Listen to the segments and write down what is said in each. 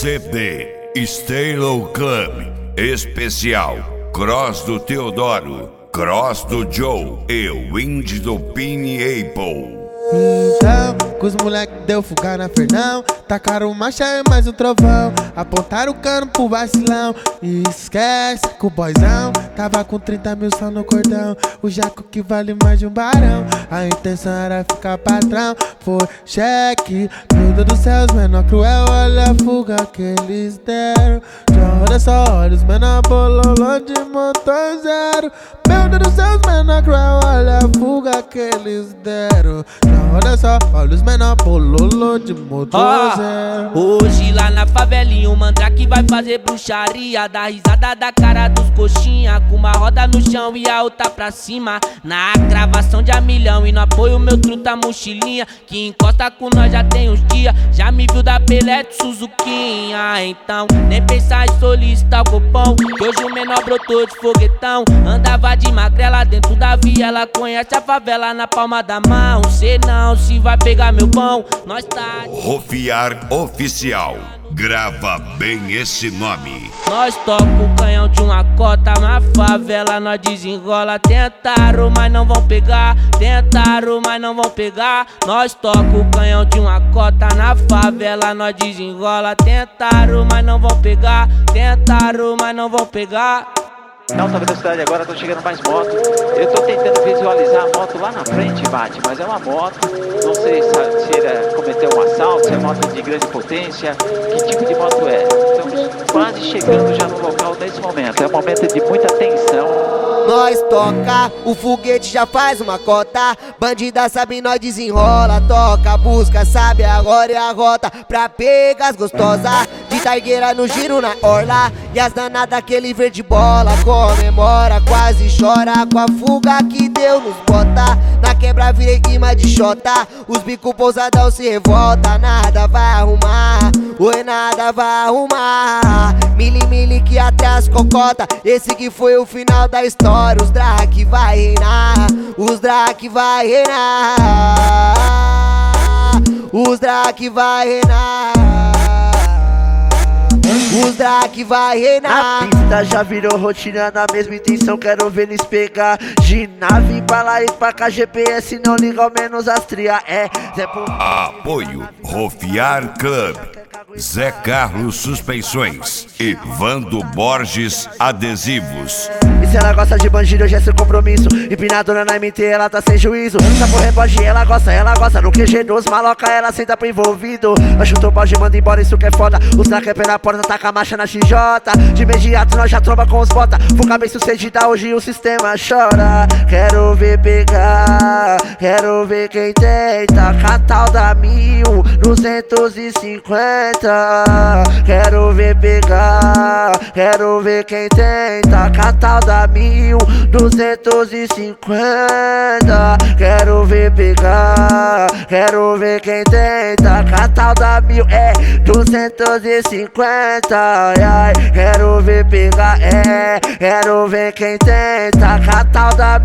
CD Stylo Club Especial Cross do Teodoro, Cross do Joe e Wind do Pini Apple. Então, com os moleque deu fuga na Fernão, tacaram marcha e mais um trovão, apontaram o cano pro vacilão. E esquece que o boyzão tava com 30 mil só no cordão, o jaco que vale mais de um barão. A intenção era ficar patrão, foi cheque. Meu Deus do céu, os menor cruel, olha a fuga que eles deram. Já roda só, olha os menor bololô de motor zero. Meu Deus do céu, os menor cruel, olha a fuga que eles deram. Olha só, olha os menor bololô de motor zero. Hoje lá na favelinha o mandrake vai fazer bruxaria, dá risada da cara dos coxinha, com uma roda no chão e a outra pra cima. Na gravação de a milhão e no apoio meu truta mochilinha, que encosta com nós já tem uns dias. Já me viu da Pelete Suzuquinha, então nem pensar em solicitar o copão, que hoje o menor brotou de foguetão. Andava de magrela dentro da viela, conhece a favela na palma da mão. Cê não se vai pegar meu pão, nós tá Rofiar Oficial, grava bem esse nome. Nós toca o canhão de uma cota na favela, nós desenrola. Tentaram, mas não vão pegar. Tentaram, mas não vão pegar. Nós toca o canhão de uma cota na favela, nós desenrola. Tentaram, mas não vão pegar. Tentaram, mas não vão pegar. Na alta velocidade agora tô chegando mais moto. Eu tô tentando visualizar a moto lá na frente, Bate, mas é uma moto. Não sei se ele cometeu um assalto, se é moto de grande potência. Que tipo de moto é? Estamos quase chegando já no local nesse momento. É um momento de muita tensão. Nós toca, o foguete já faz uma cota. Bandida sabe, nós desenrola. Toca, busca, sabe, agora é a rota pra pegar as gostosas. De targueira no giro na orla, e as danadas aquele verde bola. Comemora, quase chora com a fuga que Deus nos bota. Na quebra virei imã de xota, os bico pousadão se revolta. Nada vai arrumar, oi, nada vai arrumar. Mili que até as cocota, esse que foi o final da história. Os Drake vai reinar, os Drake vai reinar, os Drake vai reinar, os Drake vai reinar. A pista já virou rotina, na mesma intenção, quero ver eles pegar. De nave pra lá e pra cá, GPS não liga ao menos as tria. Zé Apoio Rofiar Club, Zé Carlos Suspensões e Vando Borges Adesivos. E se ela gosta de bandido, hoje é seu compromisso. Empinadora na MT, ela tá sem juízo. Essa porra é bode, ela gosta no QG2. Maloca, ela senta pro envolvido. Mas chutou o balde, manda embora, isso que é foda. Os track é pela porta, taca a marcha na XJ. De imediato nós já tromba com os bota. Fuga bem sucedida, hoje o sistema chora. Quero ver pegar, quero ver quem tenta. Catal da 1250. Quero ver pegar, quero ver quem tenta. Catal da 1250. Quero ver pegar, quero ver quem tenta. Catal da 1250. Ai, quero ver pegar, quero ver quem tenta. Catal da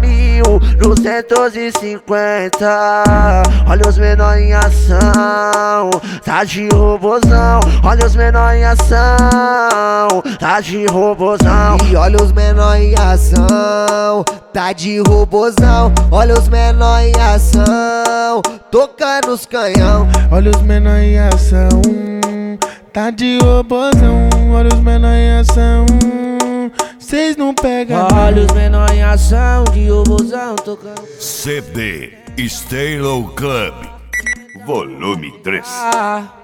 1250. Olha os menor em ação, tá de robozão. Olha os menor em ação, tá de robozão. E olha os menor em ação, tá de robozão. Olha os menor em ação, tocando os canhão. Olha os menor em ação, tá de robozão. Olha os menor em ação, cês não pegam. Olha os menor em ação, de robozão tocando. CD Stylo Club Volume 3.